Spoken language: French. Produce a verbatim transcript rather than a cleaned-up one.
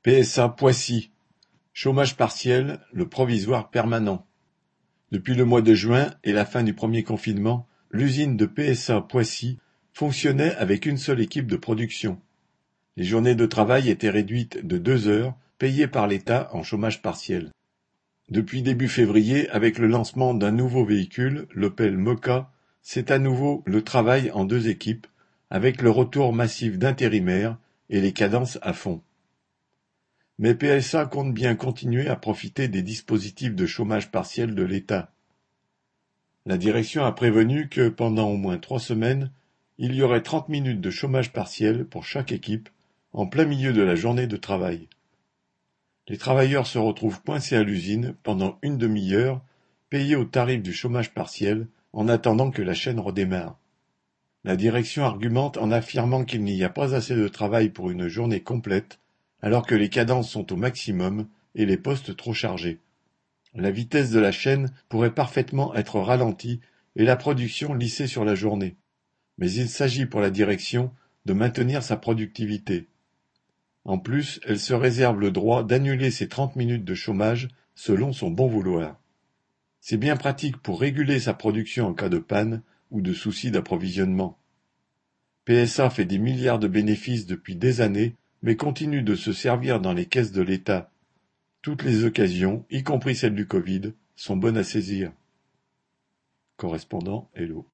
P S A Poissy: chômage partiel, le provisoire permanent. Depuis le mois de juin et la fin du premier confinement, l'usine de P S A Poissy fonctionnait avec une seule équipe de production. Les journées de travail étaient réduites de deux heures, payées par l'État en chômage partiel. Depuis début février, avec le lancement d'un nouveau véhicule, l'Opel Mokka, c'est à nouveau le travail en deux équipes, avec le retour massif d'intérimaires et les cadences à fond. Mais P S A compte bien continuer à profiter des dispositifs de chômage partiel de l'État. La direction a prévenu que, pendant au moins trois semaines, il y aurait trente minutes de chômage partiel pour chaque équipe, en plein milieu de la journée de travail. Les travailleurs se retrouvent coincés à l'usine pendant une demi-heure, payés au tarif du chômage partiel, en attendant que la chaîne redémarre. La direction argumente en affirmant qu'il n'y a pas assez de travail pour une journée complète, alors que les cadences sont au maximum et les postes trop chargés. La vitesse de la chaîne pourrait parfaitement être ralentie et la production lissée sur la journée. Mais il s'agit pour la direction de maintenir sa productivité. En plus, elle se réserve le droit d'annuler ses trente minutes de chômage selon son bon vouloir. C'est bien pratique pour réguler sa production en cas de panne ou de soucis d'approvisionnement. P S A fait des milliards de bénéfices depuis des années, mais continue de se servir dans les caisses de l'État. Toutes les occasions, y compris celle du Covid, sont bonnes à saisir. Correspondant Hello.